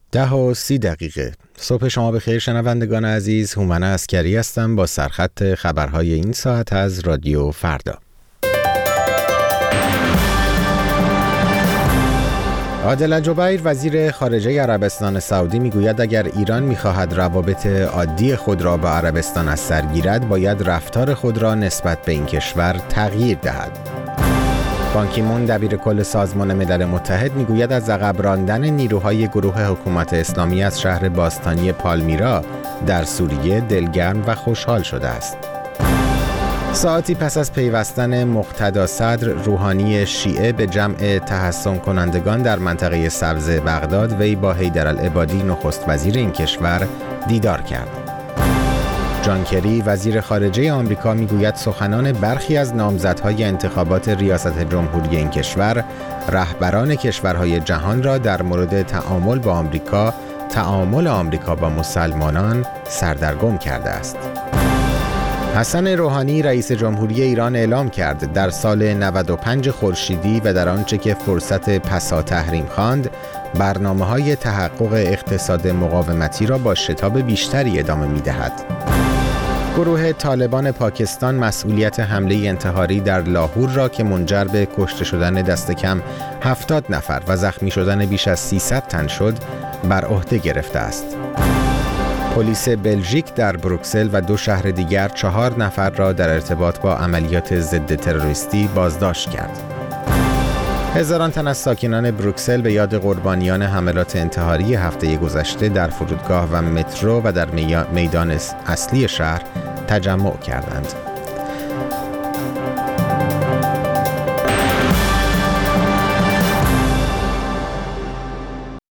10:30 صبح شما بخیر شنوندگان عزیز. هومن عسکری هستم با سرخط خبرهای این ساعت از رادیو فردا. عادل جبیر وزیر خارجه عربستان سعودی میگوید اگر ایران میخواهد روابط عادی خود را با عربستان از سر گیرد باید رفتار خود را نسبت به این کشور تغییر دهد. بان کی مون دبیر کل سازمان ملل متحد میگوید از عقب راندن نیروهای گروه حکومت اسلامی از شهر باستانی پالمیرا در سوریه دلگرم و خوشحال شده است. ساعتی پس از پیوستن مقتدا صدر روحانی شیعه به جمع تحصن کنندگان در منطقه سبز بغداد، وی با حیدرالعبادی نخست وزیر این کشور دیدار کرد. جان کری وزیر خارجه آمریکا میگوید سخنان برخی از نامزدهای انتخابات ریاست جمهوری این کشور رهبران کشورهای جهان را در مورد تعامل آمریکا با مسلمانان سردرگم کرده است. حسن روحانی رئیس جمهوری ایران اعلام کرد در سال 95 خورشیدی و در آنچه که فرصت پسا تحریم خواند برنامه‌های تحقق اقتصاد مقاومتی را با شتاب بیشتری ادامه می‌دهد. گروه طالبان پاکستان مسئولیت حمله انتحاری در لاهور را که منجر به کشته شدن دست کم 70 نفر و زخمی شدن بیش از 300 تن شد بر عهده گرفته است. پلیس بلژیک در بروکسل و 2 شهر دیگر 4 نفر را در ارتباط با عملیات ضد تروریستی بازداشت کرد. هزاران تن از ساکنان بروکسل به یاد قربانیان حملات انتحاری هفته گذشته در فرودگاه و مترو و در میدان اصلی شهر تجمع کردند.